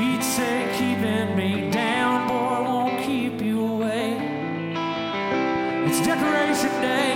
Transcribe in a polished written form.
He'd say, keeping me down, boy, won't keep you away. It's Decoration Day.